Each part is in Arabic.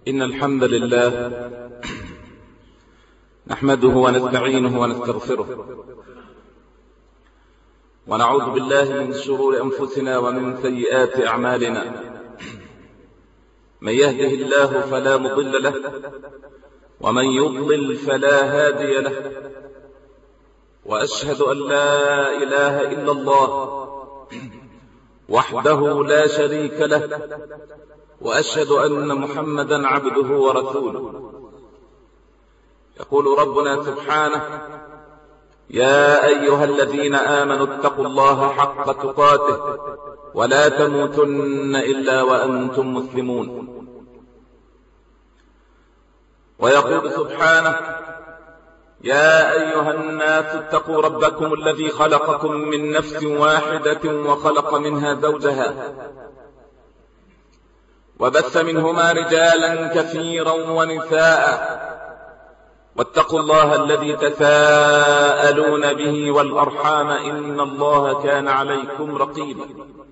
إن الحمد لله نحمده ونستعينه ونستغفره ونعوذ بالله من شرور أنفسنا ومن سيئات أعمالنا. من يهده الله فلا مضل له ومن يضلل فلا هادي له، وأشهد أن لا إله إلا الله وحده لا شريك له، وأشهد أن محمدا عبده ورسوله. يقول ربنا سبحانه: يا أيها الذين آمنوا اتقوا الله حق تقاته ولا تموتن إلا وأنتم مسلمون. ويقول سبحانه: يا أيها الناس اتقوا ربكم الذي خلقكم من نفس واحدة وخلق منها زوجها وبث منهما رجالا كثيرا ونساء، واتقوا الله الذي تساءلون به والأرحام إن الله كان عليكم رقيبا.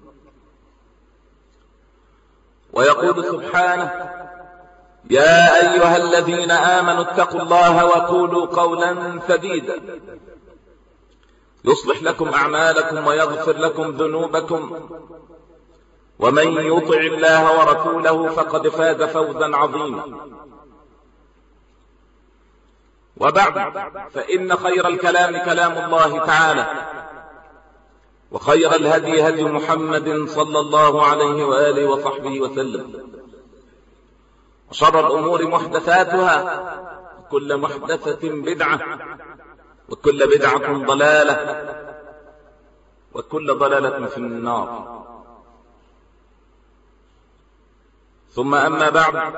ويقول سبحانه: يا أيها الذين آمنوا اتقوا الله وقولوا قولا سديدا يصلح لكم أعمالكم ويغفر لكم ذنوبكم، ومن يطع الله ورسوله فقد فاز فوزا عظيما. وبعد، فإن خير الكلام كلام الله تعالى، وخير الهدي هدي محمد صلى الله عليه وآله وصحبه وسلم، وشر الأمور محدثاتها، وكل محدثة بدعة، وكل بدعة ضلالة، وكل ضلالة في النار. ثم أما بعد،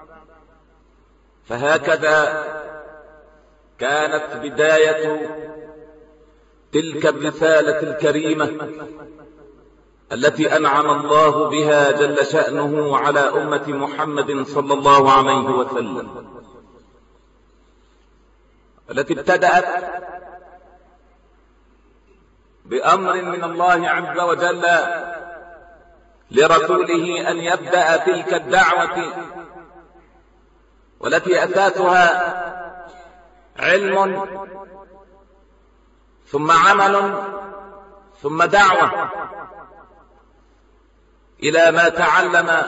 فهكذا كانت بداية تلك الرسالة الكريمة التي أنعم الله بها جل شأنه على أمة محمد صلى الله عليه وسلم، التي ابتدأت بأمر من الله عز وجل لرسوله أن يبدأ تلك الدعوة، والتي أساسها علم ثم عمل ثم دعوة، إلى ما تعلم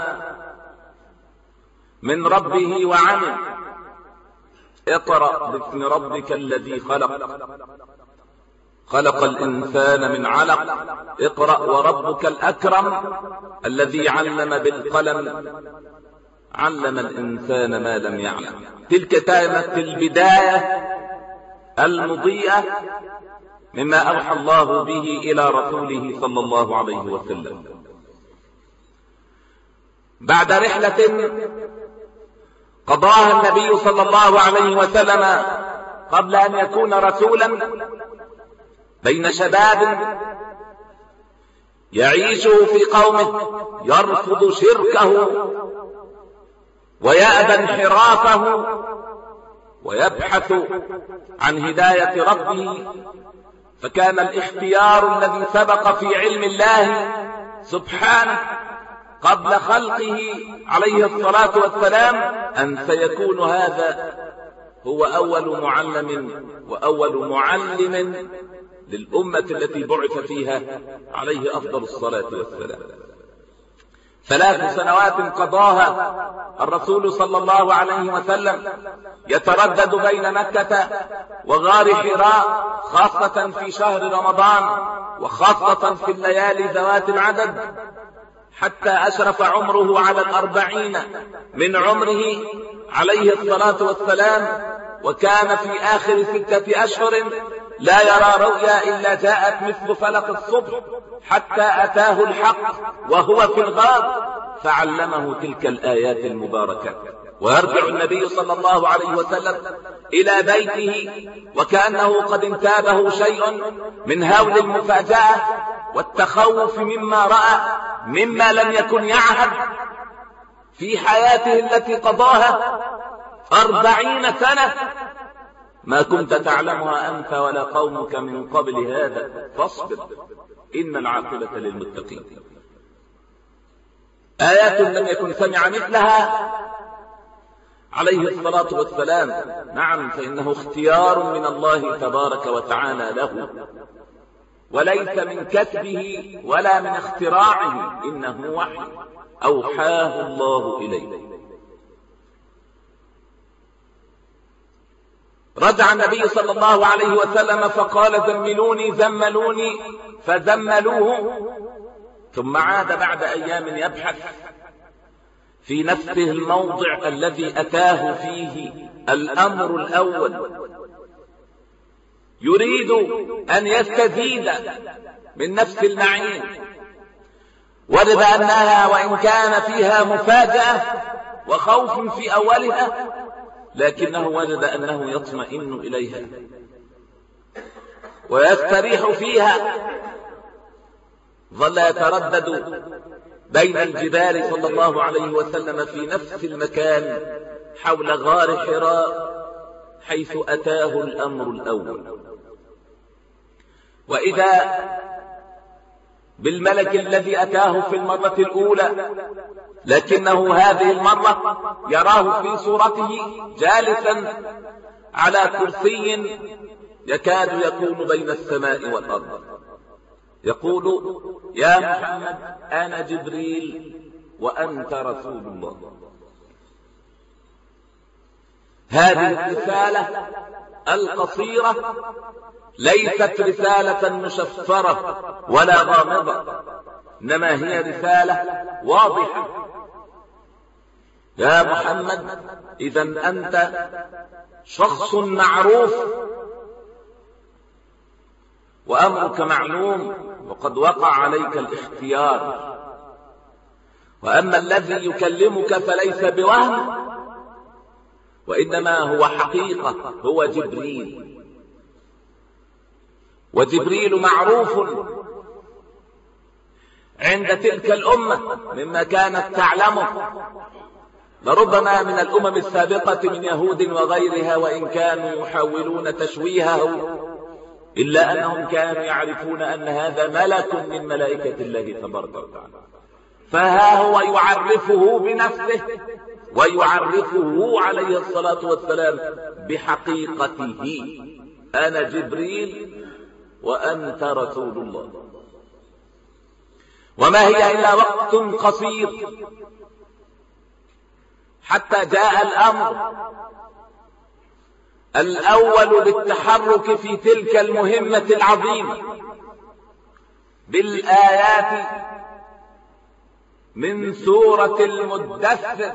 من ربه وعمل. اقرأ باسم ربك الذي خلق، خلق الإنسان من علق، اقرأ وربك الأكرم الذي علم بالقلم، علم الإنسان ما لم يعلم. تلك كانت البداية المضيئة مما أوحى الله به إلى رسوله صلى الله عليه وسلم. بعد رحلة قضاها النبي صلى الله عليه وسلم قبل أن يكون رسولا بين شباب يعيش في قومه، يرفض شركه ويأبى انحرافه ويبحث عن هداية ربه. فكان الاختيار الذي سبق في علم الله سبحانه قبل خلقه عليه الصلاة والسلام أن سيكون هذا هو أول معلم وأول معلم للأمة التي بعث فيها عليه أفضل الصلاة والسلام. 3 سنوات قضاها الرسول صلى الله عليه وسلم يتردد بين مكة وغار حراء، خاصة في شهر رمضان وخاصة في الليالي ذوات العدد، حتى أشرف عمره على 40 من عمره عليه الصلاة والسلام، وكان في آخر 6 أشهر لا يرى رؤيا إلا جاءت مثل فلق الصبح، حتى أتاه الحق وهو في الغار فعلمه تلك الآيات المباركة. ويرجع النبي صلى الله عليه وسلم إلى بيته وكأنه قد انتابه شيء من هول المفاجأة والتخوف مما رأى، مما لم يكن يعهد في حياته التي قضاها 40 سنة ما كنت تعلمها أنت ولا قومك من قبل هذا، فاصبر إن العاقبة للمتقين. آيات لم يكن سمع مثلها عليه الصلاة والسلام. نعم، فإنه اختيار من الله تبارك وتعالى له، وليس من كتبه ولا من اختراعه، إنه وحي أوحاه الله إليه. رجع النبي صلى الله عليه وسلم فقال: زملوني زملوني، فزملوه، ثم عاد بعد أيام يبحث في نفسه الموضع الذي أتاه فيه الأمر الأول، يريد أن يستزيد من نفس المعين، وجد أنها وإن كان فيها مفاجأة وخوف في أولها، لكنه وجد أنه يطمئن إليها ويستريح فيها. ظل يتردد بين الجبال صلى الله عليه وسلم في نفس المكان حول غار حراء حيث أتاه الأمر الأول، وإذا بالملك الذي أتاه في المرة الأولى، لكنه هذه المرة يراه في صورته جالسا على كرسي يكاد يكون بين السماء والأرض، يقول: يا محمد، أنا جبريل وأنت رسول الله. هذه الرسالة القصيرة ليست رسالة مشفرة ولا غامضة، إنما هي رسالة واضحة. يا محمد، إذن أنت شخص معروف وأمرك معلوم، وقد وقع عليك الاختيار، وأما الذي يكلمك فليس بوهم، وإنما هو حقيقة، هو جبريل، وجبريل معروف عند تلك الأمة مما كانت تعلمه، لربما من الأمم السابقة من يهود وغيرها، وإن كانوا يحاولون تشويهه، إلا أنهم كانوا يعرفون أن هذا ملك من ملائكة الله تبارك وتعالى. فها هو يعرفه بنفسه ويعرفه عليه الصلاة والسلام بحقيقته: أنا جبريل وأنت رسول الله. وما هي إلا وقت قصير حتى جاء الأمر الأول بالتحرك في تلك المهمة العظيمة بالآيات من سورة المدثر،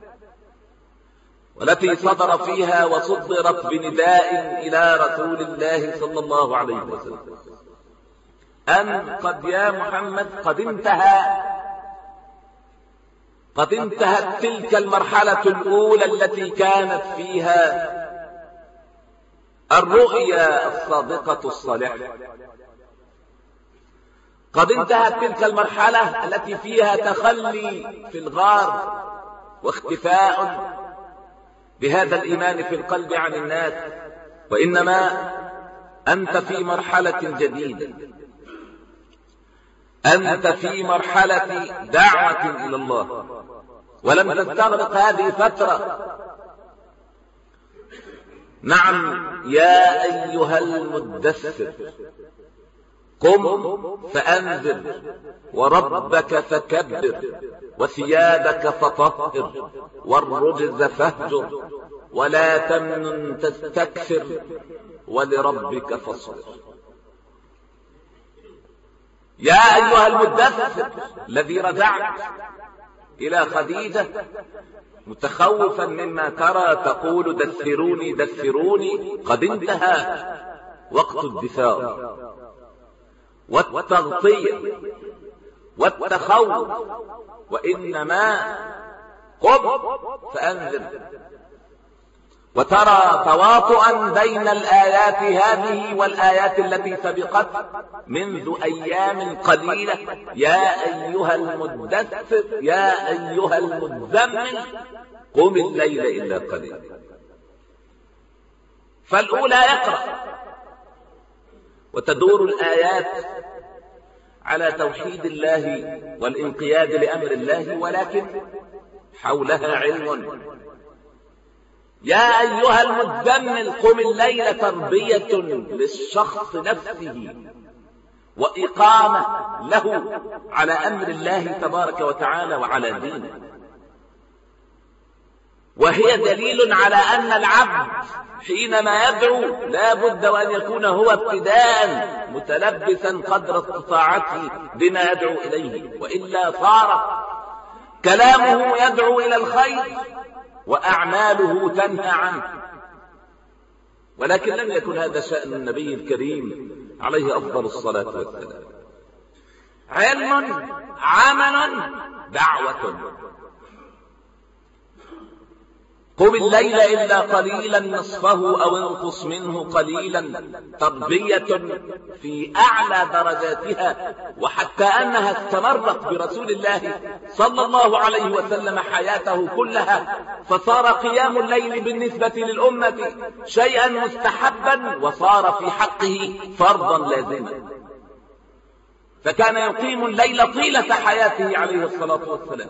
والتي صدر فيها وصدرت بنداء إلى رسول الله صلى الله عليه وسلم أن قد يا محمد قد انتهت تلك المرحلة الأولى التي كانت فيها الرؤيا الصادقة الصالحة. قد انتهت تلك المرحلة التي فيها تخلي في الغار واختفاء بهذا الإيمان في القلب عن الناس، وإنما أنت في مرحلة جديدة، أنت في مرحلة دعوة إلى الله، ولم تستغرق هذه فترة. نعم، يا أيها المدثر قم فأنذر وربك فكبر وثيابك فطهر والرجز فاهجر ولا تمنن تستكثر ولربك فاصبر. يا أيها المدثر الذي رجعت إلى خديجة متخوفا مما ترى، تقول: دثروني دثروني. قد انتهى وقت الدثار والتغطية والتخوف، وإنما قم فأنذر. وترى تواطؤا بين الآيات هذه والآيات التي سبقت منذ أيام قليلة: يا أيها المدثر يا أيها المزمل قم الليل إلا قليلا. فالأولى يقرأ، وتدور الآيات على توحيد الله والانقياد لأمر الله، ولكن حولها علم يا أيها المزمل قم الليل تربية للشخص نفسه وإقامة له على أمر الله تبارك وتعالى وعلى دينه، وهي دليل على أن العبد حينما يدعو لا بد وأن يكون هو ابتداء متلبسا قدر استطاعته بما يدعو إليه، وإلا صار كلامه يدعو إلى الخير وأعماله تنهى عنه. ولكن لم يكن هذا شأن النبي الكريم عليه أفضل الصلاة والسلام. علم، عمل، دعوة. قم الليل إلا قليلا نصفه أو انقص منه قليلا، تربية في أعلى درجاتها، وحتى أنها استمرت برسول الله صلى الله عليه وسلم حياته كلها، فصار قيام الليل بالنسبة للأمة شيئا مستحبا، وصار في حقه فرضا لازما، فكان يقيم الليل طيلة حياته عليه الصلاة والسلام.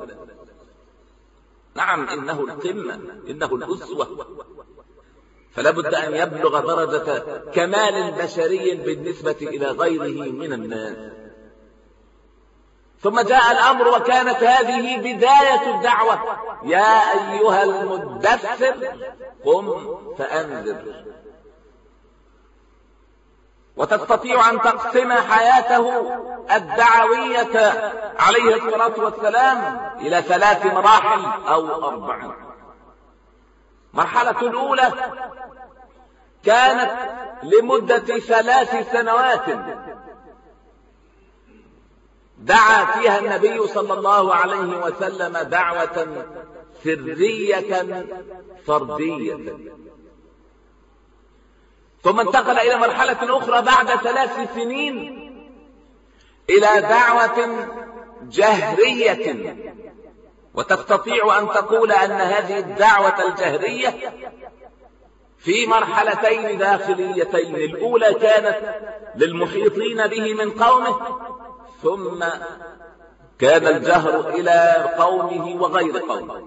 نعم، إنه القمة، إنه الأسوة، فلا بد أن يبلغ درجة كمال بشري بالنسبة إلى غيره من الناس. ثم جاء الأمر وكانت هذه بداية الدعوة: يا أيها المدثر قم فأنذر. وتستطيع أن تقسم حياته الدعوية عليه الصلاة والسلام إلى 3 مراحل أو 4. مرحلة الأولى كانت لمدة 3 سنوات دعا فيها النبي صلى الله عليه وسلم دعوة سرية فردية، ثم انتقل إلى مرحلة أخرى بعد 3 سنين إلى دعوة جهرية. وتستطيع أن تقول أن هذه الدعوة الجهرية في مرحلتين داخليتين: الأولى كانت للمحيطين به من قومه، ثم كان الجهر إلى قومه وغير قومه.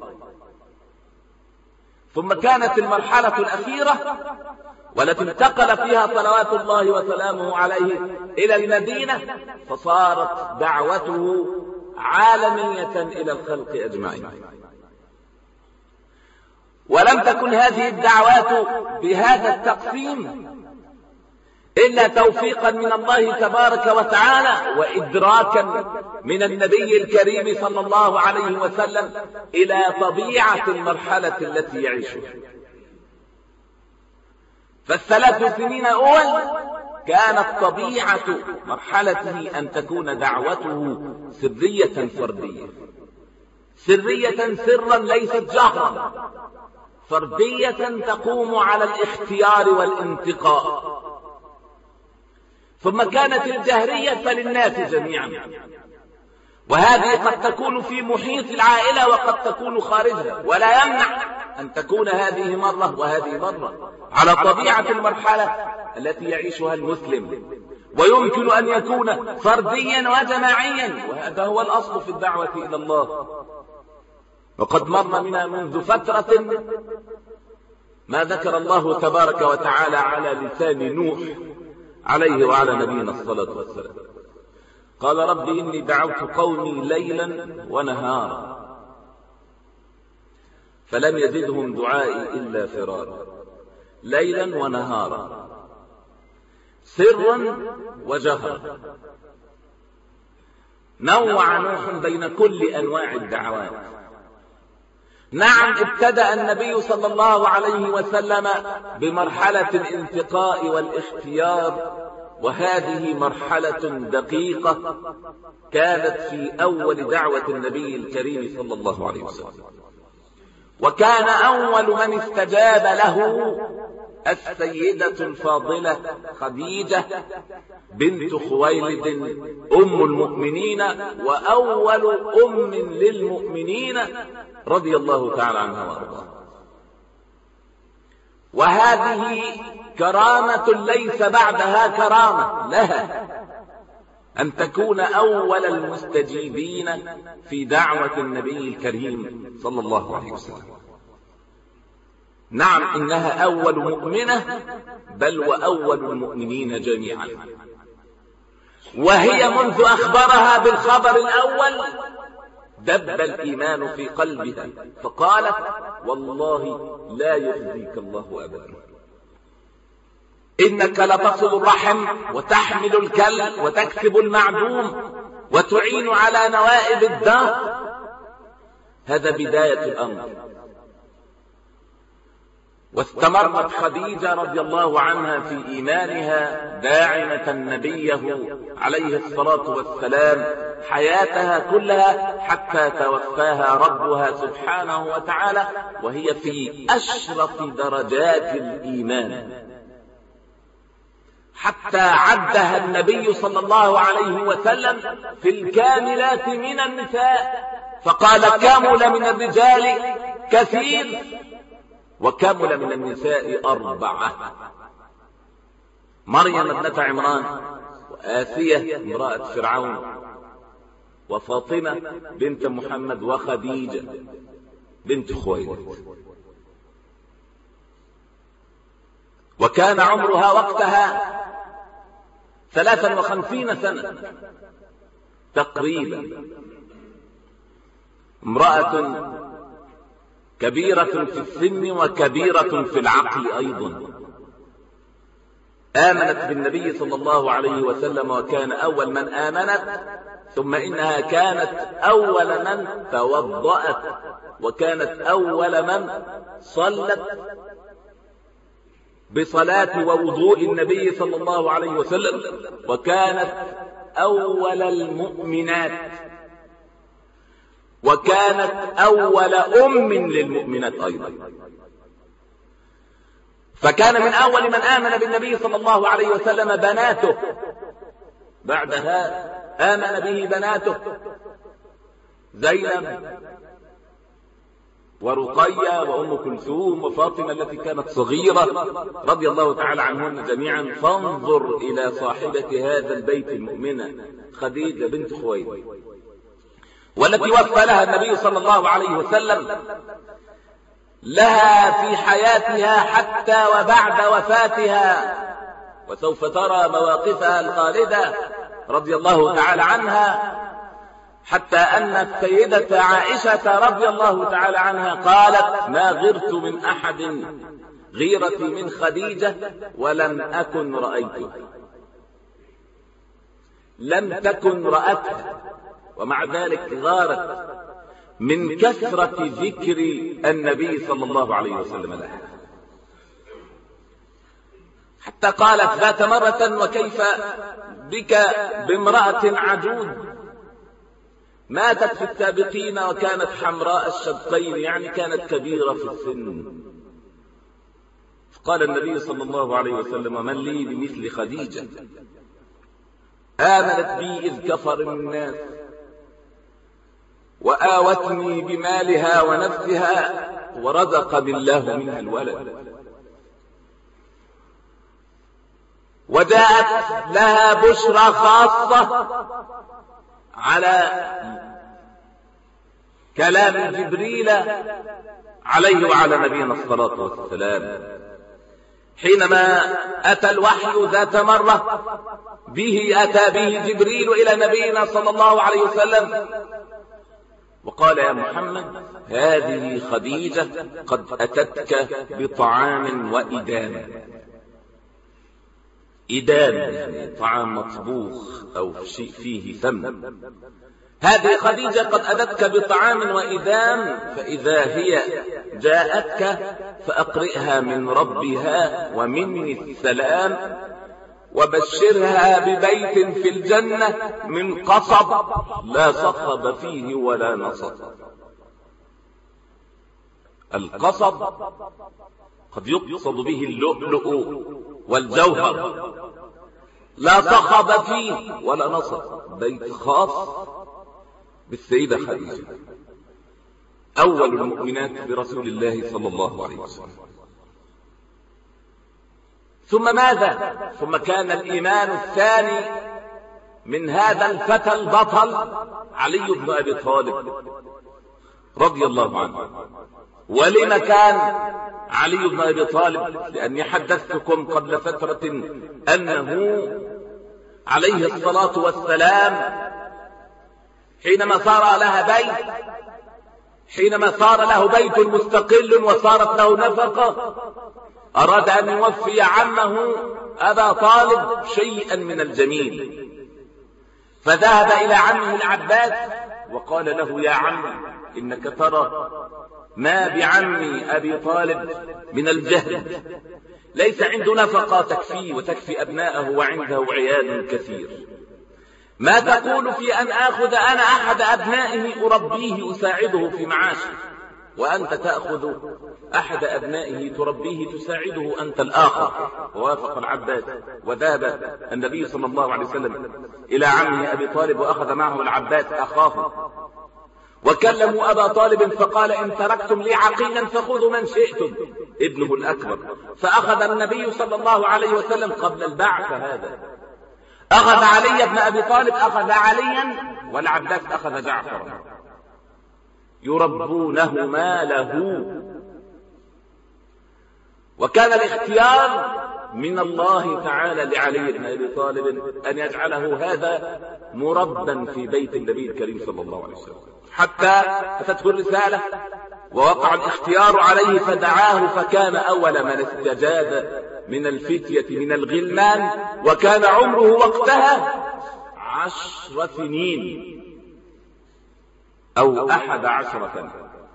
ثم كانت المرحلة الأخيرة والتي انتقل فيها صلوات الله وسلامه عليه إلى المدينة، فصارت دعوته عالمية إلى الخلق أجمعين. ولم تكن هذه الدعوات بهذا التقسيم إلا توفيقا من الله تبارك وتعالى وإدراكا من النبي الكريم صلى الله عليه وسلم إلى طبيعة المرحلة التي يعيشها. ف3 سنين أول كانت طبيعة مرحلته أن تكون دعوته سرية فردية، سرية سرا ليست جهرا، فردية تقوم على الاختيار والانتقاء. ثم كانت الجهرية فللناس جميعا، وهذه قد تكون في محيط العائلة وقد تكون خارجها، ولا يمنع أن تكون هذه مرة وهذه مرة على طبيعة المرحلة التي يعيشها المسلم. ويمكن أن يكون فرديا وجماعيا، وهذا هو الأصل في الدعوة إلى الله. وقد مر منا منذ فترة ما ذكر الله تبارك وتعالى على لسان نوح عليه وعلى نبينا الصلاة والسلام. قال: رب إني دعوت قومي ليلا ونهارا فلم يزدهم دعائي إلا فرارا. ليلا ونهارا، سرا وجهرا. نوع نوح بين كل أنواع الدعوات. نعم، ابتدأ النبي صلى الله عليه وسلم بمرحلة الانتقاء والاختيار، وهذه مرحلة دقيقة كانت في أول دعوة النبي الكريم صلى الله عليه وسلم. وكان أول من استجاب له السيدة الفاضلة خديجة بنت خويلد أم المؤمنين وأول أم للمؤمنين رضي الله تعالى عنها وارضاها. وهذه كرامة ليس بعدها كرامة لها، أن تكون أول المستجيبين في دعوة النبي الكريم صلى الله عليه وسلم. نعم إنها أول مؤمنة، بل وأول المؤمنين جميعا، وهي منذ أخبرها بالخبر الأول دب الإيمان في قلبها، فقالت والله لا يخزيك الله أبدا، إنك لتصل الرحم وتحمل الكل وتكسب المعدوم وتعين على نوائب الدار. هذا بداية الأمر. واستمرت خديجة رضي الله عنها في إيمانها داعمة نبيه عليه الصلاة والسلام حياتها كلها حتى توفاها ربها سبحانه وتعالى وهي في أشرف درجات الإيمان، حتى عدها النبي صلى الله عليه وسلم في الكاملات من النساء، فقال كمل من الرجال كثير وكمل من النساء 4: مريم ابنة عمران، وآسية امرأة فرعون، وفاطمة بنت محمد، وخديجة بنت خويلد. وكان عمرها وقتها 53 سنة تقريبا، امرأة كبيرة في السن وكبيرة في العقل أيضا. آمنت بالنبي صلى الله عليه وسلم وكان أول من آمنت، ثم إنها كانت أول من توضأت، وكانت أول من صلت بصلاة ووضوء النبي صلى الله عليه وسلم، وكانت أول المؤمنات، وكانت أول أم للمؤمنات أيضا. فكان من أول من آمن بالنبي صلى الله عليه وسلم بناته، بعدها آمن به بناته زينب ورقية وأم كلثوم وفاطمة التي كانت صغيرة رضي الله تعالى عنهن جميعا. فانظر إلى صاحبة هذا البيت المؤمنة خديجة بنت خويلد، والتي وفى لها النبي صلى الله عليه وسلم لها في حياتها حتى وبعد وفاتها، وسوف ترى مواقفها الخالدة رضي الله تعالى عنها، حتى أن السيدة عائشة رضي الله تعالى عنها قالت ما غرت من أحد غيرتي من خديجة ولم أكن رأيته، لم تكن رأتها، ومع ذلك غارت من كثرة ذكر النبي صلى الله عليه وسلم لها، حتى قالت ذات مرة وكيف بك بامرأة عجوز ماتت في السابقين وكانت حمراء الشدقين، يعني كانت كبيرة في السن. فقال النبي صلى الله عليه وسلم من لي بمثل خديجة، آمنت بي إذ كفر الناس، وآوتني بمالها ونفسها، ورزقني الله منها الولد، وجاءت لها بشرى خاصة على كلام جبريل عليه وعلى نبينا الصلاة والسلام، حينما أتى الوحي ذات مرة أتى به جبريل إلى نبينا صلى الله عليه وسلم وقال يا محمد هذه خديجة قد أتتك بطعام وإدام. إدام يعني طعام مطبوخ أو شيء فيه ثمن. هذه خديجة قد أتتك بطعام وإدام، فإذا هي جاءتك فأقرئها من ربها ومني السلام، وبشرها ببيت في الجنة من قصب لا صخب فيه ولا نصب. القصب قد يقصد به اللؤلؤ والجوهر، لا صخب فيه ولا نصب، بيت خاص بالسيدة خديجة أول المؤمنات برسول الله صلى الله عليه وسلم. ثم ماذا؟ ثم كان الإيمان الثاني من هذا الفتى البطل علي بن أبي طالب رضي الله عنه. ولما كان علي بن أبي طالب، لأني حدثتكم قبل فترة أنه عليه الصلاة والسلام حينما صار له بيت مستقل وصارت له نفقة، أراد أن يوفي عمه أبا طالب شيئا من الجميل، فذهب إلى عمه العباس وقال له: يا عم، إنك ترى ما بعمي أبي طالب من الجهل، ليس عنده نفقة تكفيه وتكفي أبناءه وعنده عيال كثير، ما تقول في أن آخذ أنا أحد أبنائه أربيه أساعده في معاشه، وأنت تأخذ أحد أبنائه تربيه تساعده أنت الآخر؟ ووافق العباس، وذهب النبي صلى الله عليه وسلم إلى عمه أبي طالب وأخذ معه العباس أخاه، وكلموا أبا طالب فقال: إن تركتم لي عقيلا فخذوا من شئتم، ابنه الأكبر. فأخذ النبي صلى الله عليه وسلم قبل البعث هذا، أخذ علي بن أبي طالب، أخذ عليا، والعباس أخذ جعفرا، يربونهما له. وكان الاختيار من الله تعالى لعلي بن أبي طالب أن يجعله هذا مربا في بيت النبي الكريم صلى الله عليه وسلم، حتى أتته الرسالة ووقع الاختيار عليه، فدعاه فكان أول من استجاب من الفتية من الغلمان، وكان عمره وقتها 10 سنين أو 11 سنة،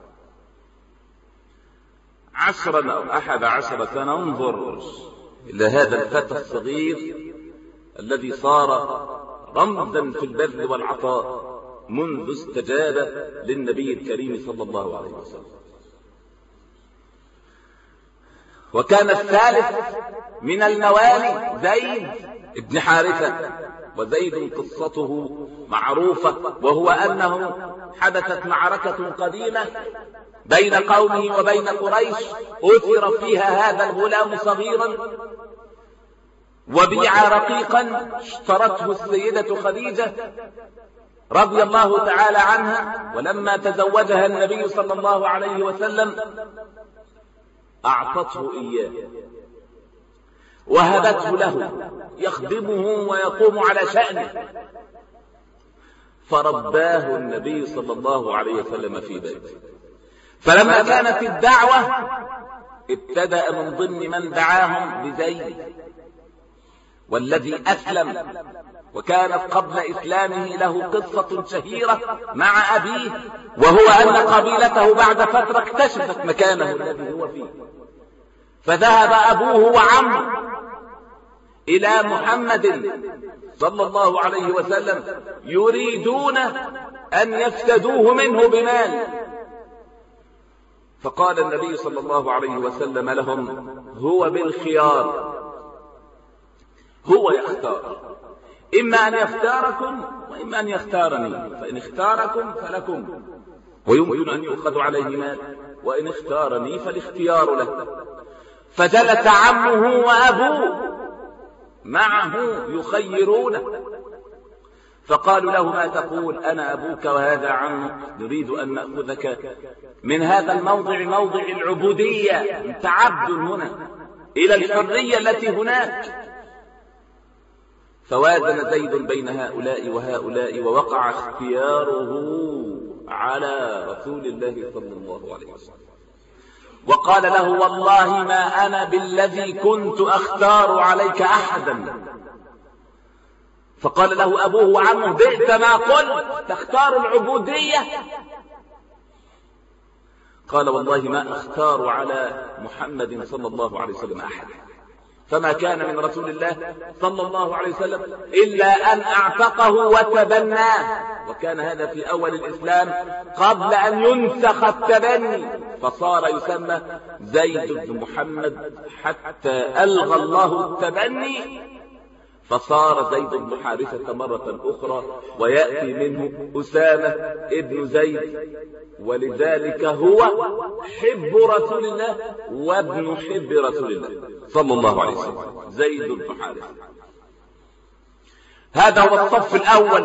10 أو 11 سنة. انظر إلى هذا الفتى الصغير الذي صار رمزا في البذل والعطاء منذ استجاب للنبي الكريم صلى الله عليه وسلم. وكان الثالث من الموالي زيد بن حارثة، وزيد قصته معروفة، وهو أنه حدثت معركة قديمة بين قومه وبين قريش، أثر فيها هذا الغلام صغيرا وبيع رقيقا اشترته السيدة خديجة رضي الله تعالى عنها، ولما تزوجها النبي صلى الله عليه وسلم أعطته إياه وهبته له يخدمه ويقوم على شأنه، فرباه النبي صلى الله عليه وسلم في بيته. فلما كانت الدعوة ابتدأ من ضمن من دعاهم بزيد، والذي أسلم، وكانت قبل إسلامه له قصة شهيرة مع أبيه، وهو أن قبيلته بعد فترة اكتشفت مكانه الذي هو فيه، فذهب أبوه وعمه إلى محمد صلى الله عليه وسلم يريدون أن يفتدوه منه بمال، فقال النبي صلى الله عليه وسلم لهم: هو بالخيار، هو يختار، إما أن يختاركم وإما أن يختارني، فإن اختاركم فلكم ويمكن أن يؤخذ عليه مال، وإن اختارني فالاختيار له. فجلس عمه وأبوه معه يخيرونه، فقالوا له: ما تقول؟ أنا أبوك وهذا عمك، نريد أن نأخذك من هذا الموضع، موضع العبودية، أنت عبد هنا، إلى الحرية التي هناك. فوازن زيد بين هؤلاء وهؤلاء، ووقع اختياره على رسول الله صلى الله عليه وسلم، وقال له: والله ما أنا بالذي كنت أختار عليك أحدا. فقال له أبوه وعمه: بئس ما قلت، تختار العبودية؟ قال: والله ما أختار على محمد صلى الله عليه وسلم أحد، فما كان من رسول الله صلى الله عليه وسلم إلا أن أعتقه وتبناه، وكان هذا في أول الإسلام قبل أن ينسخ التبني، فصار يسمى زيد بن محمد حتى ألغى الله التبني، فصار زيد بن حارثة مرة أخرى، ويأتي منه أسامة ابن زيد، ولذلك هو حب رسول الله وابن حب رسول الله صلى الله عليه وسلم، زيد بن حارثة. هذا هو الصف الأول،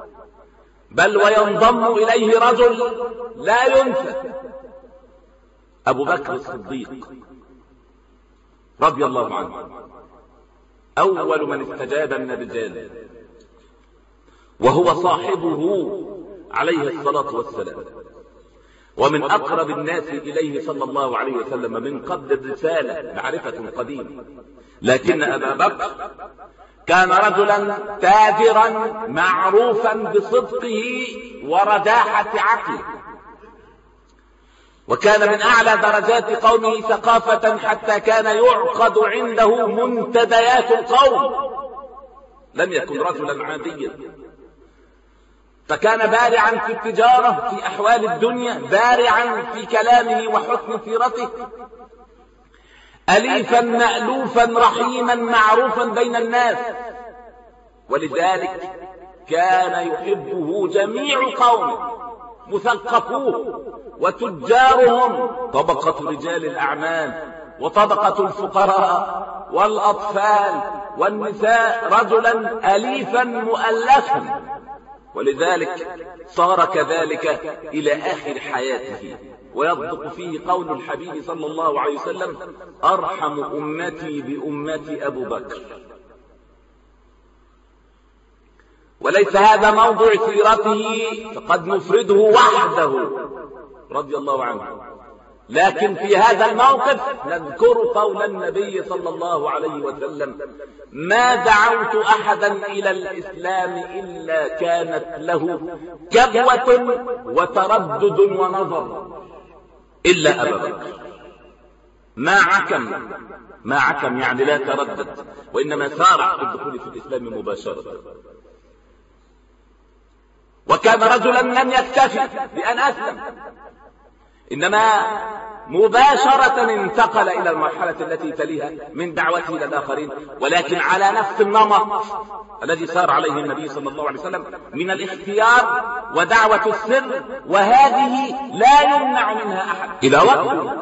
بل وينضم إليه رجل لا ينسى، أبو بكر الصديق رضي الله عنه أول من استجاب من الرجال، وهو صاحبه عليه الصلاة والسلام، ومن أقرب الناس إليه صلى الله عليه وسلم من قبل الرسالة معرفة قديمة. لكن أبا بكر كان رجلا تاجرا معروفا بصدقه ورداحة عقله، وكان من أعلى درجات قومه ثقافة، حتى كان يعقد عنده منتديات القوم. لم يكن رجلا عاديا، فكان بارعا في التجارة، في أحوال الدنيا، بارعا في كلامه وحسن سيرته، أليفا مألوفا رحيما معروفا بين الناس، ولذلك كان يحبه جميع قومه، مثقفوه وتجارهم، طبقة رجال الأعمال وطبقة الفقراء والأطفال والنساء، رجلا أليفا مؤلفا، ولذلك صار كذلك إلى آخر حياته. ويصدق فيه قول الحبيب صلى الله عليه وسلم: أرحم أمتي بأمتي أبو بكر. وليس هذا موضوع سيرته فقد نفرده وحده رضي الله عنه، لكن في هذا الموقف نذكر قول النبي صلى الله عليه وسلم: ما دعوت أحدا إلى الإسلام إلا كانت له كبوة وتردد ونظر إلا أبا بكر. ما عكم يعني لا تردد، وإنما سارع بالدخول في الإسلام مباشرة. وكان رجلا لم يكتفي بأن أسلم، إنما مباشرة انتقل إلى المرحلة التي تليها من دعوته إلى الآخرين، ولكن على نفس النمط الذي سار عليه النبي صلى الله عليه وسلم من الاختيار ودعوة السر، وهذه لا يمنع منها أحد إلى وقت.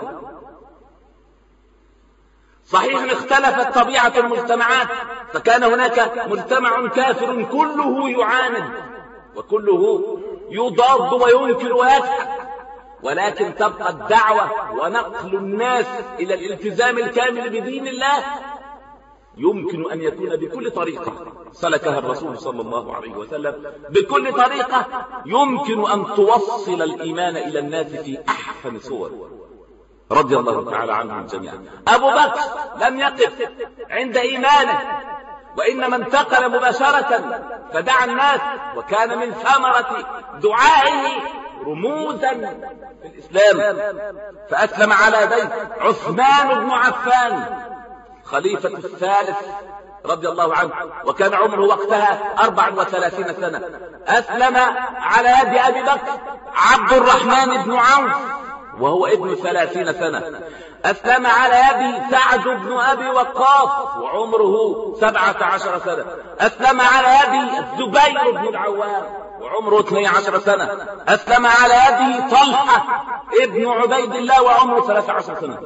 صحيح اختلفت طبيعة المجتمعات، فكان هناك مجتمع كافر كله يعاند وكله يضاد وينكر ويجحد، ولكن تبقى الدعوة ونقل الناس إلى الالتزام الكامل بدين الله يمكن أن يكون بكل طريقة سلكها الرسول صلى الله عليه وسلم، بكل طريقة يمكن أن توصل الإيمان إلى الناس في أحسن صور، رضي الله تعالى عنهم جميعا. أبو بكر لم يقف عند إيمانه، وإنما انتقل مباشرة فدعا الناس، وكان من ثمرة دعائه رموزا في الإسلام، فأسلم على يديه عثمان بن عفان خليفة الثالث رضي الله عنه، وكان عمره وقتها 34 سنة. أسلم على يد أبي بكر عبد الرحمن بن عوف وهو ابن 30 سنة. أسلم على يد سعد بن أبي وقاص وعمره 17 سنة. أسلم على يد الزبير بن العوام وعمره 12 سنة. أسلم على يده طلحة ابن عبيد الله وعمره 13 سنة.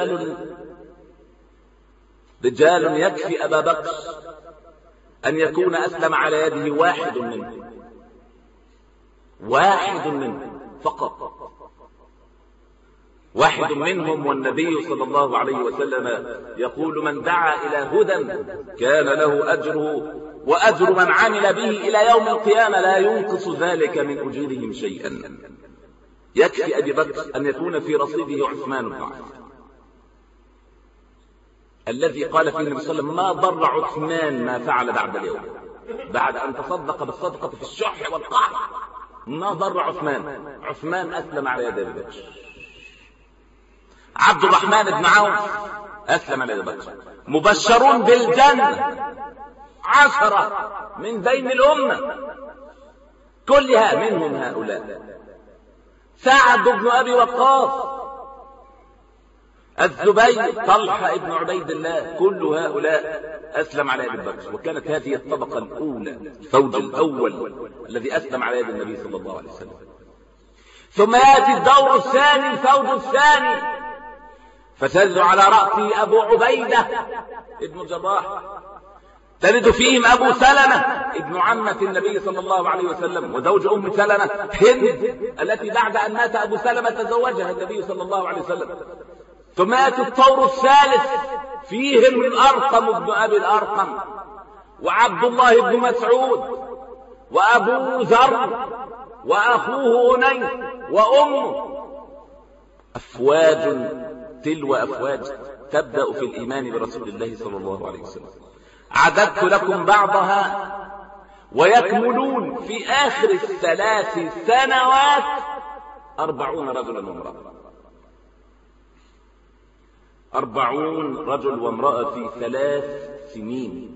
رجال يكفي أبا بكر أن يكون أسلم على يده واحد منهم فقط، واحد منهم، والنبي صلى الله عليه وسلم يقول: من دعا إلى هدى كان له أجره وأجر من عمل به إلى يوم القيامة لا ينقص ذلك من أجورهم شيئا. يكفي أبي بكر أن يكون في رصيده عثمان بن عفان الذي قال فيه النبي صلى الله عليه وسلم: ما ضر عثمان ما فعل بعد اليوم، بعد أن تصدق بالصدقة في الشح والقحط ما ضر عثمان أسلم على يد أبي بكر. عبد الرحمن بن عوف أسلم على يد أبي بكر. مبشرون بالجنة 10 من بين الأمة كلها، منهم هؤلاء: سعد بن أبي وقاص، الزبير، طلحة ابن عبيد الله، كل هؤلاء أسلم على يد أبي بكر. وكانت هذه الطبقة الأولى، الفوج الأول الذي أسلم على يد النبي صلى الله عليه وسلم. ثم يأتي الدور الثاني، الفوج الثاني، فتنزل على رأسه أبو عبيدة ابن الجراح تجد فيهم أبو سلمة ابن عمة النبي صلى الله عليه وسلم وزوج أم سلمة هند التي بعد أن مات أبو سلمة تزوجها النبي صلى الله عليه وسلم. ثم يأتي الطور الثالث فيهم الأرقم ابن أبي الأرقم وعبد الله بن مسعود وأبو ذر وأخوه أنيس وأمه، أفواج تلو أفواج تبدأ في الإيمان برسول الله صلى الله عليه وسلم. عددت لكم بعضها ويكملون في آخر 3 سنوات 40 رجلا وامرأة. 40 رجل وامرأة في 3 سنين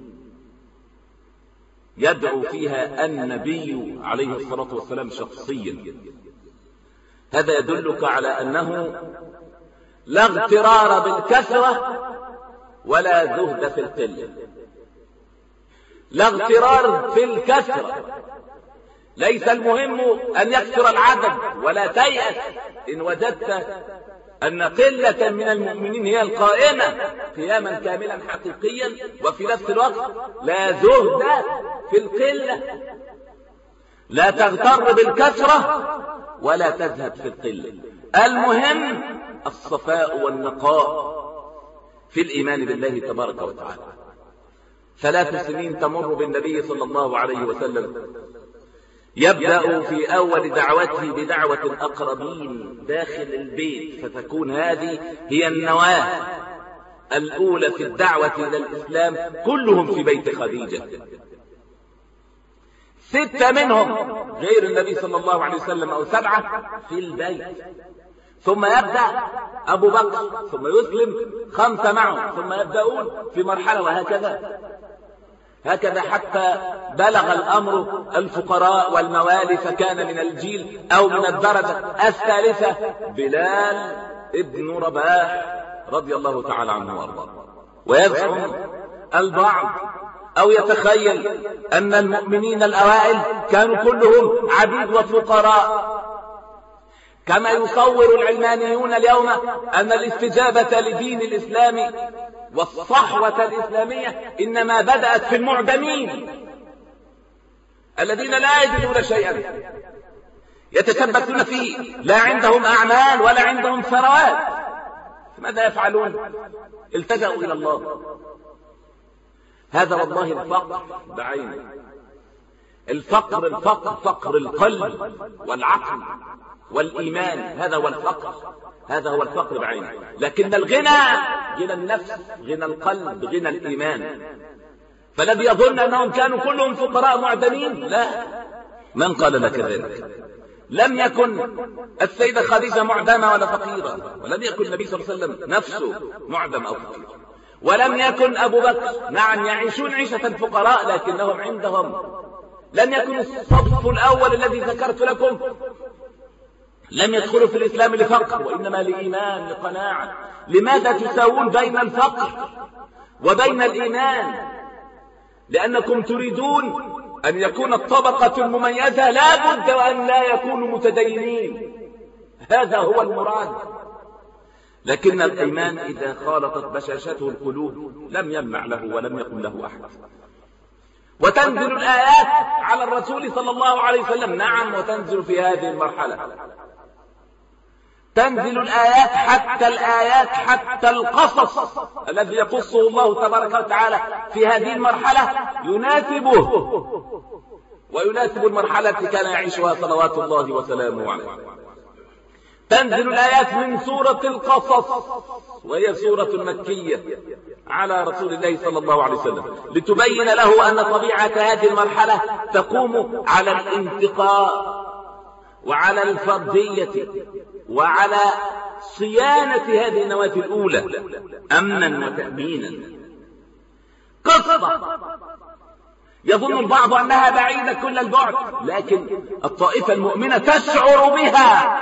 يدعو فيها النبي عليه الصلاة والسلام شخصيا. هذا يدلك على أنه لا اغترار بالكثرة ولا زهد في القلة. لا اغترار في الكثرة، ليس المهم أن يكثر العدد، ولا تيأس إن وجدت أن قلة من المؤمنين هي القائمة قياما كاملا حقيقيا، وفي نفس الوقت لا زهد في القلة. لا تغتر بالكثرة ولا تزهد في القلة. المهم الصفاء والنقاء في الإيمان بالله تبارك وتعالى. 3 سنين تمر بالنبي صلى الله عليه وسلم، يبدأ في أول دعوته بدعوة الأقربين داخل البيت، فتكون هذه هي النواة الأولى في الدعوة إلى الإسلام، كلهم في بيت خديجة. 6 منهم غير النبي صلى الله عليه وسلم أو 7 في البيت. ثم يبدأ أبو بكر ثم يسلم 5 معه، ثم يبدأون في مرحلة، وهكذا حتى بلغ الأمر الفقراء والموالي، فكان من الجيل أو من الدرجة 3 بلال ابن رباح رضي الله تعالى عنه وارضاه. ويزعم البعض أو يتخيل أن المؤمنين الأوائل كانوا كلهم عبيد وفقراء، كما يصور العلمانيون اليوم أن الاستجابة لدين الإسلام والصحوة الإسلامية إنما بدأت في المعدمين الذين لا يجدون شيئا يتشبثون فيه، لا عندهم أعمال ولا عندهم ثروات. ماذا يفعلون؟ التجأوا إلى الله. هذا والله الفقر بعينه. الفقر فقر القلب والعقل والإيمان، هذا هو الفقر، هذا هو الفقر بعينه. لكن الغنى غنى النفس، غنى القلب، غنى الإيمان. فالذي يظن أنهم كانوا كلهم فقراء معدمين، لا، من قال لك ذلك؟ لم يكن السيدة خديجة معدمة ولا فقيرة، ولم يكن النبي صلى الله عليه وسلم نفسه معدم أو فقير، ولم يكن أبو بكر. نعم يعيشون عيشة الفقراء، لكنهم عندهم لم يكن الصف الأول الذي ذكرت لكم لم يدخلوا في الإسلام لفقر، وإنما لإيمان، لقناعة. لماذا تساوون بين الفقر وبين الإيمان؟ لأنكم تريدون أن يكون الطبقة المميزة لا بد وأن لا يكونوا متدينين، هذا هو المراد. لكن الإيمان إذا خالطت بشاشته القلوب لم يمنع له ولم يقل له أحد. وتنزل الآيات على الرسول صلى الله عليه وسلم، نعم، وتنزل في هذه المرحلة، تنزل الآيات حتى القصص الذي يقصه الله تبارك وتعالى في هذه المرحلة يناسبه ويناسب المرحلة التي كان يعيشها صلوات الله وسلامه عليه. تنزل الآيات من سورة القصص، وهي سورة مكية على رسول الله صلى الله عليه وسلم، لتبين له أن طبيعة هذه المرحلة تقوم على الانتقاء وعلى الفردية وعلى صيانة هذه النواة الأولى أمنا وتأمينا. قصة يظن البعض أنها بعيدة كل البعد، لكن الطائفة المؤمنة تشعر بها،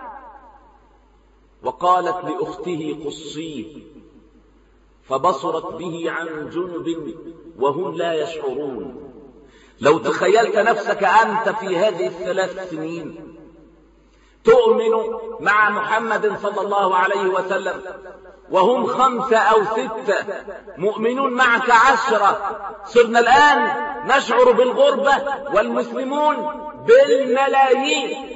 وقالت لأخته قصيه فبصرت به عن جنب وهم لا يشعرون. لو تخيلت نفسك أنت في هذه 3 سنين تؤمن مع محمد صلى الله عليه وسلم وهم 5 أو 6 مؤمنون معك 10. صرنا الآن نشعر بالغربة والمسلمون بالملايين،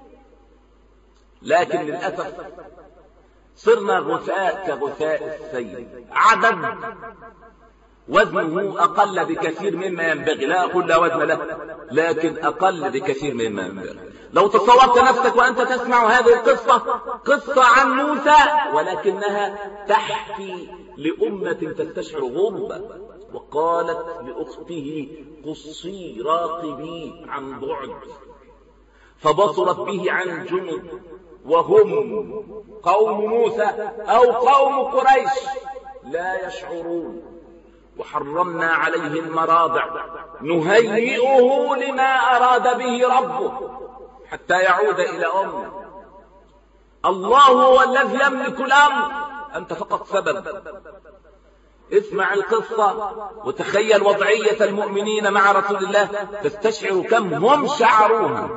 لكن للأسف صرنا غثاء كغثاء السيل، عدد وزنه أقل بكثير مما ينبغي. لا أقول لا وزن له، لكن أقل بكثير مما ينبغي. لو تصورت نفسك وأنت تسمع هذه القصة، قصة عن موسى ولكنها تحكي لأمة تستشعر غربة، وقالت لأخته قصي راقبي عن بعد، فبصرت به عن جنب وهم قوم موسى أو قوم قريش لا يشعرون. وحرمنا عليه المراضع نهيئه لما أراد به ربه حتى يعود إلى أمه. الله هو الذي يملك الأمر، أنت فقط سبب. اسمع القصة وتخيل وضعية المؤمنين مع رسول الله، تستشعر كم هم شعروها.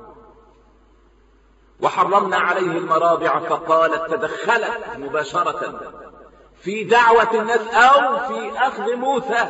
وحرمنا عليه المراضع، فقالت تدخلت مباشرة في دعوة الناس أو في أخذ موسى.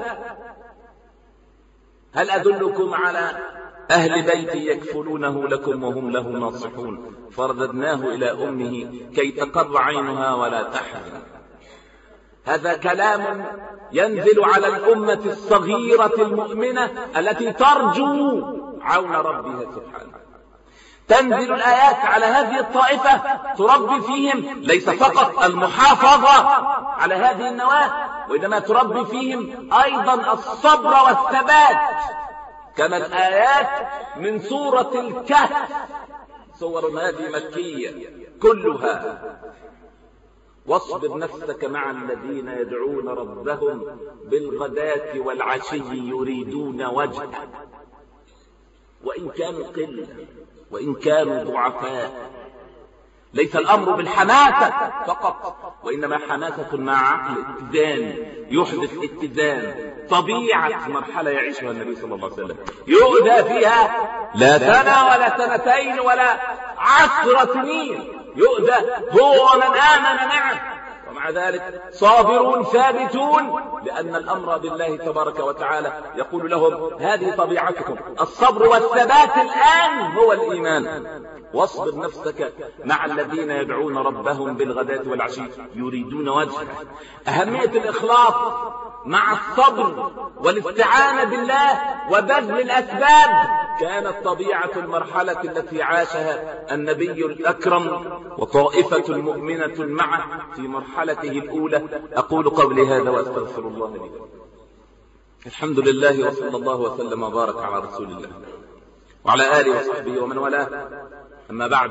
هل أدلكم على أهل بيت يكفلونه لكم وهم له ناصحون؟ فرددناه إلى أمه كي تقر عينها ولا تحزن. هذا كلام ينزل على الأمة الصغيرة المؤمنة التي ترجو عون ربها سبحانه. تنزل الآيات على هذه الطائفة تربي فيهم ليس فقط المحافظة على هذه النواة، وإنما تربي فيهم أيضا الصبر والثبات، كما الآيات من سورة الكهف. سور هذه مكية كلها. واصبر نفسك مع الذين يدعون ربهم بالغداة والعشي يريدون وجهه، وإن كانوا قلة وإن كانوا ضعفاء. ليس الأمر بالحماسة فقط، وإنما حماسة مع عقل اتزان يحدث اتزان. طبيعة مرحلة يعيشها النبي صلى الله عليه وسلم يؤذى فيها لا سنة ولا سنتين ولا 10 سنين، يؤذى هو ومن آمن معه، ومع ذلك صابرون ثابتون، لأن الأمر بالله تبارك وتعالى يقول لهم هذه طبيعتكم. الصبر والثبات الآن هو الإيمان. واصبر نفسك مع الذين يدعون ربهم بالغداة والعشي يريدون وجهه. أهمية الإخلاص مع الصبر والاستعانة بالله وبذل الأسباب كانت طبيعة المرحلة التي عاشها النبي الأكرم وطائفة مؤمنة معه في مرحلته الأولى. أقول قولي هذا وأستغفر الله لي. الحمد لله وصلى الله وسلم وبارك على رسول الله وعلى آله وصحبه ومن والاه. أما بعد،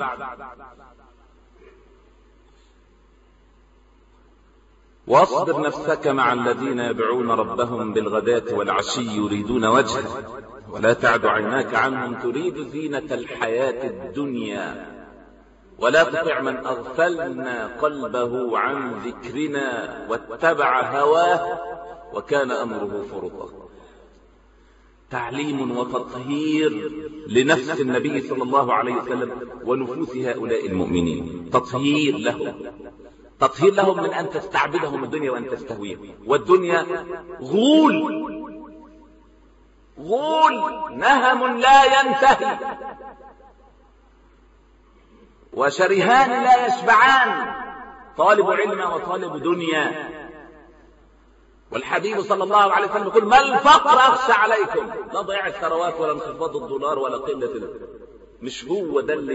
واصبر نفسك مع الذين يدعون ربهم بالغداة والعشي يريدون وجهه ولا تعد عيناك عنهم تريد زينة الحياة الدنيا ولا تطع من أغفلنا قلبه عن ذكرنا واتبع هواه وكان أمره فرطا. تعليم وتطهير لنفس النبي صلى الله عليه وسلم ونفوس هؤلاء المؤمنين. تطهير لهم من أن تستعبدهم الدنيا وأن تستهويهم. والدنيا غول نهم لا ينتهي، وشرهان لا يشبعان، طالب علم وطالب دنيا. والحبيب صلي الله عليه وسلم يقول ما الفقر أخشى عليكم، لا ضياع الثروات ولا انخفاض الدولار ولا قلة مش هو ده اللي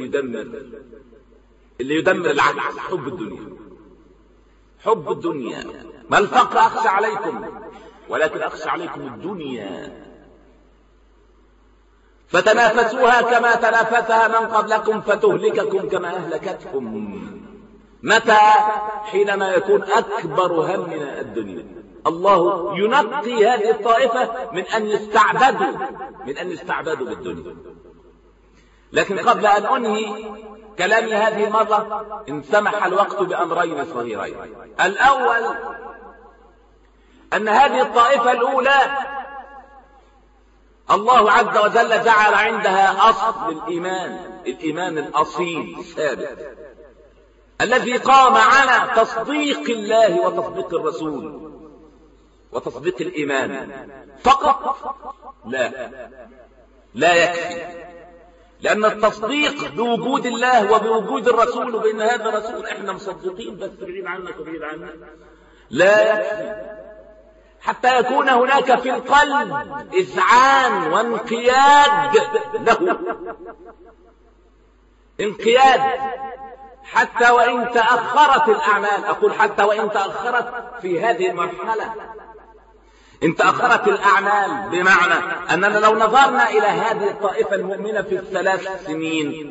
يدمر العكس. حب الدنيا. ما الفقر أخشى عليكم، ولكن أخشى عليكم الدنيا. فتنافسوها كما تنافسها من قبلكم فتهلككم كما أهلكتكم. متى؟ حينما يكون أكبر همنا الدنيا. الله ينقي هذه الطائفة من أن يستعبدوا بالدنيا. لكن قبل أن أنهي كلامي هذه المرة إن سمح الوقت بأمرين صغيرين. الأول أن هذه الطائفة الأولى الله عز وجل جعل عندها أصل الإيمان الأصيل ثابت. الذي قام على تصديق الله وتصديق الرسول وتصديق الإيمان فقط لا يكفي، لأن التصديق بوجود الله وبوجود الرسول وبأن هذا رسول احنا مصدقين بس بعيد عنك وبعيد عنك لا يكفي، حتى يكون هناك في القلب إذعان وانقياد له، انقياد حتى وإن تأخرت الأعمال. أقول حتى وإن تأخرت في هذه المرحلة، إن تأخرت الأعمال بمعنى أننا لو نظرنا إلى هذه الطائفة المؤمنة في ال3 سنين،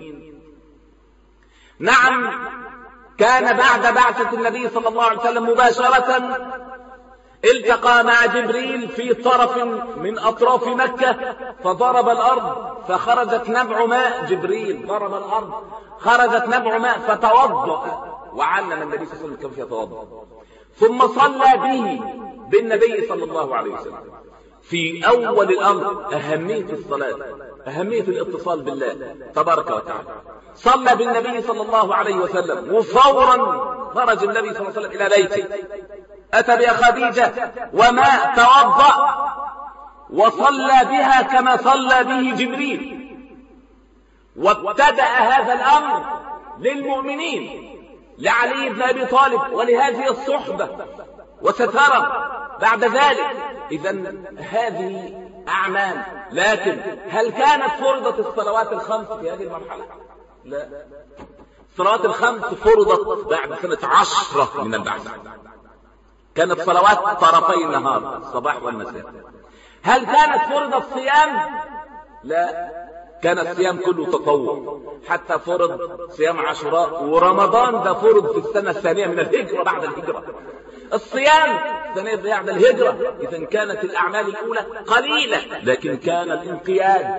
نعم كان بعد بعثة النبي صلى الله عليه وسلم مباشرة التقى مع جبريل في طرف من أطراف مكة فضرب الأرض فخرجت نبع ماء. جبريل ضرب الأرض خرجت نبع ماء فتوضأ وعلم النبي صلى الله عليه وسلم كيف يتوضأ، ثم صلى بالنبي صلى الله عليه وسلم في أول الأمر أهمية الصلاة، أهمية الاتصال بالله تبارك وتعالى. صلى بالنبي صلى الله عليه وسلم وفورا خرج النبي صلى الله عليه وسلم إلى بيته، أتى بخديجة وماء توضأ وصلى بها كما صلى به جبريل، وابتدأ هذا الأمر للمؤمنين لعلي بن أبي طالب ولهذه الصحبة وسترى بعد ذلك. إذن هذه أعمال، لكن هل كانت فرضت الصلوات الخمس في هذه المرحلة؟ لا، الصلوات الخمس فرضت بعد سنة 10 من البعث، كانت صلوات طرفي النهار الصباح والمساء. هل كانت فرض الصيام؟ لا، كان الصيام كله تطوع، حتى فرض صيام عاشوراء ورمضان ده فرض في السنة الثانية من الهجرة بعد الهجرة. الصيام السنة بعد الهجرة. إذن كانت الأعمال الأولى قليلة، لكن كان الانقياد،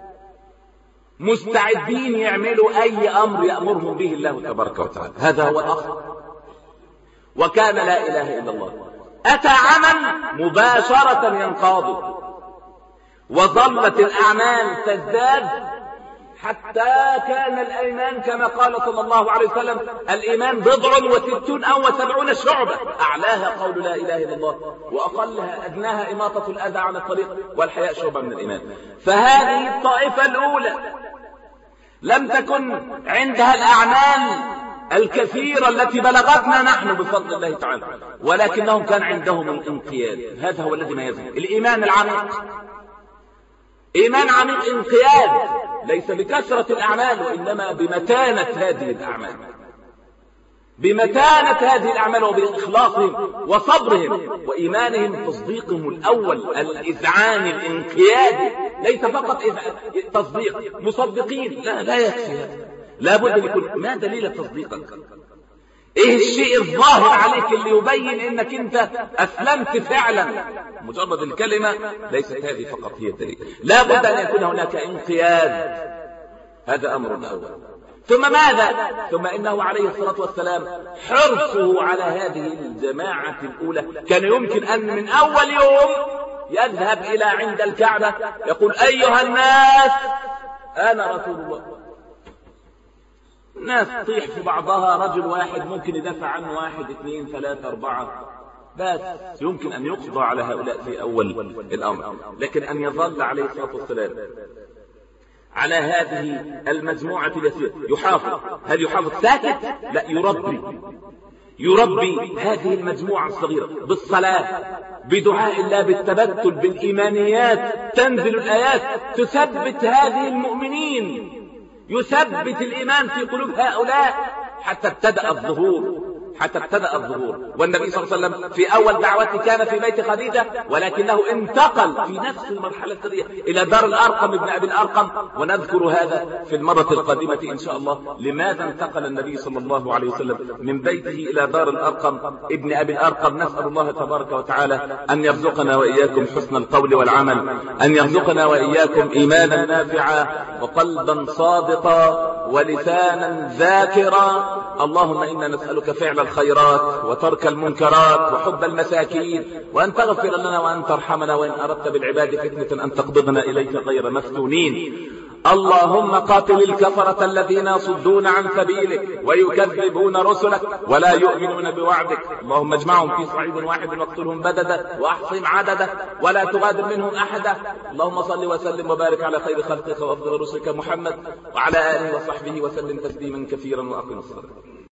مستعدين يعملوا أي أمر يأمرهم به الله تبارك وتعالى. هذا هو الأصل. وكان لا إله إلا الله. أتى عمل مباشرة ينقاض، وظلت الأعمال تزداد حتى كان الإيمان كما قال صلى الله عليه وسلم: الإيمان 69 أو 70 شعبة، أعلاها قول لا إله إلا الله، وأقلها أدناها إماطة الأذى عن الطريق، والحياء شعبة من الإيمان. فهذه الطائفة الأولى لم تكن عندها الأعمال الكثيرة التي بلغتنا نحن بفضل الله تعالى، ولكنهم كان عندهم الانقياد. هذا هو الذي ميزهم. الإيمان العميق، إيمان عميق، انقياد، ليس بكثرة الأعمال وإنما بمتانة هذه الأعمال، بمتانة هذه الأعمال وبإخلاصهم وصبرهم وإيمانهم، تصديقهم الأول الإذعان الانقياد، ليس فقط تصديق مصدقين، لا يكفي، لا بد أن يكون ما دليل تصديقك، ايه الشيء الظاهر عليك اللي يبين انك انت اسلمت فعلا. مجرد الكلمة ليست هذه فقط هي الدليل، لا بد ان يكون هناك انقياد. هذا امر اول. ثم ماذا؟ ثم انه عليه الصلاة والسلام حرصه على هذه الجماعة الاولى، كان يمكن ان من اول يوم يذهب الى عند الكعبة يقول: ايها الناس انا رسول الله. الناس تطيح في بعضها، رجل واحد ممكن يدافع عنه 1 2 3 4، بس يمكن أن يقضى على هؤلاء في أول الأمر. لكن أن يظل عليه الصلاة والسلام على هذه المجموعة اليسيرة يحافظ. هل يحافظ ساكت؟ لا، يربي هذه المجموعة الصغيرة بالصلاة، بدعاء الله، بالتبتل، بالإيمانيات، تنزل الآيات تثبت هذه المؤمنين، يثبت الإيمان في قلوب هؤلاء حتى ابتدأ الظهور. والنبي صلى الله عليه وسلم في أول دعوته كان في بيت خديجة، ولكنه انتقل في نفس المرحلة الثانية إلى دار الأرقم ابن أبي الأرقم، ونذكر هذا في المرة القادمة إن شاء الله. لماذا انتقل النبي صلى الله عليه وسلم من بيته إلى دار الأرقم ابن أبي الأرقم؟ نسأل الله تبارك وتعالى أن يرزقنا وإياكم حسن القول والعمل، أن يرزقنا وإياكم إيمانا نافعا وقلبا صادقا ولسانا ذاكرا. اللهم إنا نسألك فعل الخيرات وترك المنكرات وحب المساكين، وأن تغفر لنا وأن ترحمنا، وإن أردت بالعباد فتنة أن تقبضنا إليك غير مفتونين. اللهم قاتل الكفرة الذين يصدون عن سبيلك ويكذبون رسلك ولا يؤمنون بوعدك. اللهم اجمعهم في صعيد واحد واقتلهم بددا وأحصهم عددا ولا تغادر منهم أحدا. اللهم صل وسلم وبارك على خير خلقك وأفضل رسلك محمد وعلى آله وصحبه وسلم تسليما كثيرا، وأقم الصلاة.